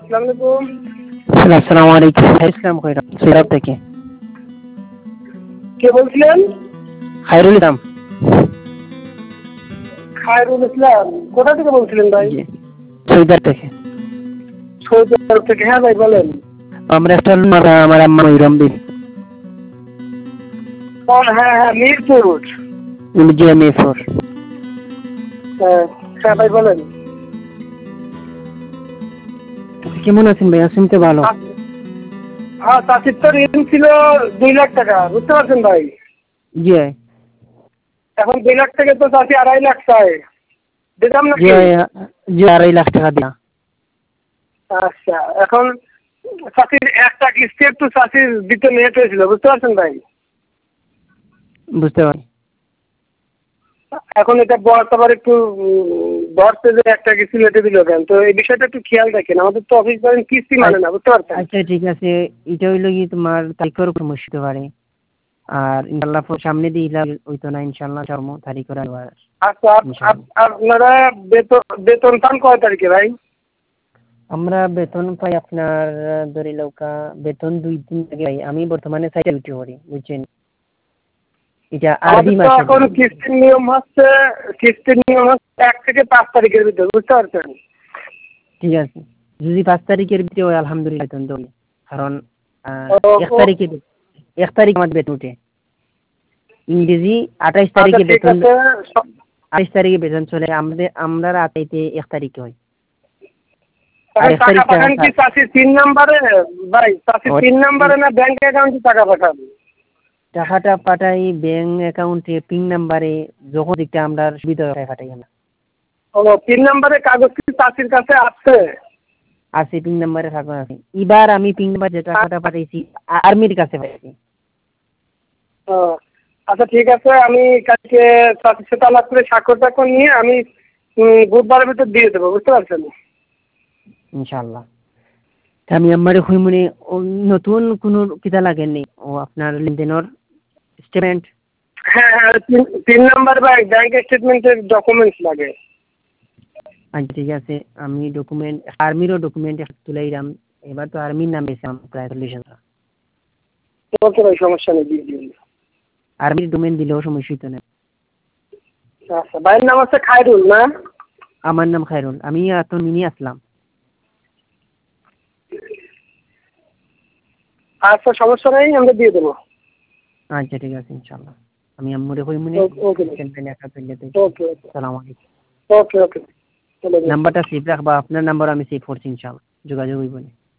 আসসালামু আলাইকুম। আসসালামু আলাইকুম। ইসলাম কইরা সৈরাব থেকে। কে বলছিলেন? খায়রুল ইসলাম। খায়রুল ইসলাম। কোথা থেকে বলছিলেন ভাই? জি, সৈদার থেকে। সৌদি আরব থেকে। হ্যাঁ ভাই বলেন। আমরা একটা আমার আম্মা ময়ূরম বিবি। হ্যাঁ হ্যাঁ, মিরপুর। জি, মিরপুর। হ্যাঁ হ্যাঁ ভাই বলেন। কেমন আছেন ভাই? আছেন তো ভালো? হ্যাঁ, চাষির তো ঋণ ছিল 2 লাখ টাকা, বুঝতে পারছেন ভাই? জি এখন 2 লাখ থেকে তো চাষি 2.5 লাখ চায়, দিতাম জি নাকি? জি, 2.5 লাখ টাকা দিয়া। আচ্ছা, এখন চাষির একটা কিস্তি একটু চাষির দিতে লেট হয়েছিল, বুঝতে পারছেন ভাই? বুঝতে পারি। এখন এটা বয়স আবার একটু ধরতে যে একটা কিস্তি লেটে দিল কেন, তো এই বিষয়টা একটু খেয়াল রাখেন। আমাদের তো অফিস ধরেন কিস্তি মানে না, বুঝতে পারছেন? আচ্ছা ঠিক আছে, এটা হইলো কি তোমার তারিখের উপর সমস্যা হতে পারে। আর ইনশাল্লাহ সামনে দিয়ে হইতো না, ইনশাল্লাহ তারিখের আবার। আচ্ছা, আপনারা বেতন পান কয় তারিখে ভাই? আমরা বেতন পাই আপনার ধরে লৌকা বেতন 2 দিন আগে পাই। আমি বর্তমানে সাইটে ডিউটি করি, বুঝছেন? এটা আরবি আমাদের তো মাসে এখন কিস্তির নিয়ম হচ্ছে 1 থেকে 5 তারিখের ভিতরে, বুঝতে পারছেন? ঠিক আছে, যদি 5 তারিখের ভিতরে হয় আলহামদুলিল্লাহ বেতন দেবো। কারণ ও, এক ও, তারিখে 1 তারিখ আমার বেতন উঠে। ইংরেজি 28 আচ্ছা তারিখে ঠিক বেতন। আছে। 28 তারিখে বেতন চলে, আমরা রাতাইতে 1 তারিখে হয়। আর তখন 1 তারিখ টাকা পাঠান কি চাষির 3 নাম্বারে? ভাই চাষির 3 নাম্বারে না ব্যাংক অ্যাকাউন্টে টাকা পাঠান? টাকাটা পাঠাই ব্যাংক অ্যাকাউন্টে পিন নাম্বারে, যখন দিকটা আমরা সুবিধা হয় পাঠাই আমরা। ও, 3 নাম্বারে কাগজ কি চাষির কাছে আছে? আছে, পিন নাম্বারে থাকা আছে। এবার আমি পিন নাম্বার যে টাকাটা পাঠাইছি আর্মির কাছে পাঠাইছি। ও, আচ্ছা ঠিক আছে, আমি কালকে চাষির সাথে আলাপ করে স্বাক্ষর নিয়ে আমি বুধবারের ভিতর দিয়ে দেবো, বুঝতে পারছেন? ইনশাআল্লাহ। তা আমি আমারে হইমনে নতুন কোনো কিতা লাগেননি ও আপনার লেনদেনের স্টেটমেন্ট। হ্যাঁ হ্যাঁ, 3 নাম্বার ব্যাংক স্টেটমেন্টের ডকুমেন্টস লাগে। আচ্ছা ঠিক আছে, আমি ডকুমেন্ট আর্মিরও ডকুমেন্ট তুলাইলাম। এবার তো আর্মির নাম বেশি আমার প্রায় সলিউশনটা। ওকে ভাই, সমস্যা নেই, দিয়ে দিন। আর্মির ডকুমেন্ট দিলেও সমস্যা হইতো না। আচ্ছা, ভাইয়ের নাম হচ্ছে খায়রুল না? আমার নাম খায়রুল, আমি এত মিনি আসলাম। আচ্ছা সমস্যা নেই, আমরা দিয়ে দেবো। আচ্ছা ঠিক আছে ইনশাআল্লাহ। আমি আম্মুরে হইমনে ওকে ক্যান্পেইনে একটা তুলে দিই। ওকে আসসালামু আলাইকুম। ওকে ওকে, চলে যান। নাম্বারটা সেভ রাখবা, আপনার নাম্বার আমি সেভ করছি, ইনশাআল্লাহ যোগাযোগ হইব।